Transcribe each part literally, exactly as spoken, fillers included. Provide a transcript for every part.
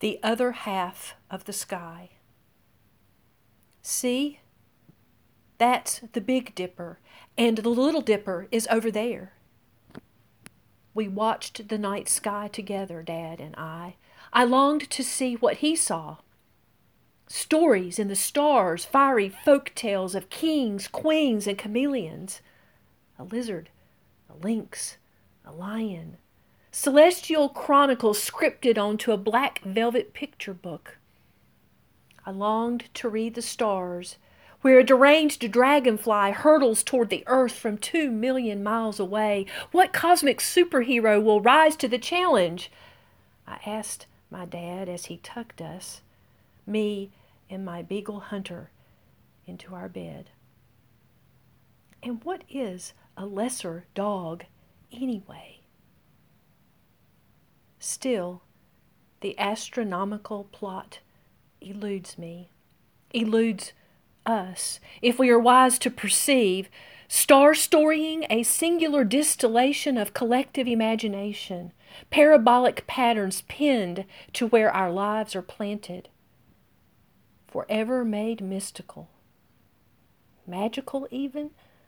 the other half of the sky. See? That's the Big Dipper, and the Little Dipper is over there. We watched the night sky together, Dad and I. I longed to see what he saw. Stories in the stars, fiery folk tales of kings, queens, and chameleons. A lizard, a lynx, a lion. Celestial chronicles scripted onto a black velvet picture book. I longed to read the stars, where a deranged dragonfly hurtles toward the earth from two million miles away. What cosmic superhero will rise to the challenge? I asked my dad as he tucked us, me and my beagle Hunter, into our bed. And what is a lesser dog anyway? Still, the astronomical plot eludes me, eludes us, if we are wise to perceive, star-storying a singular distillation of collective imagination, parabolic patterns pinned to where our lives are planted, forever made mystical, magical even.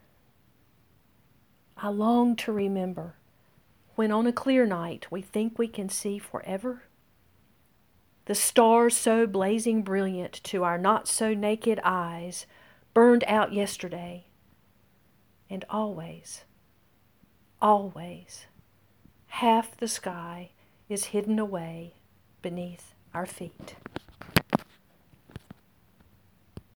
I long to remember when on a clear night we think we can see forever. The stars so blazing brilliant to our not-so-naked eyes burned out yesterday. And always, always, half the sky is hidden away beneath our feet.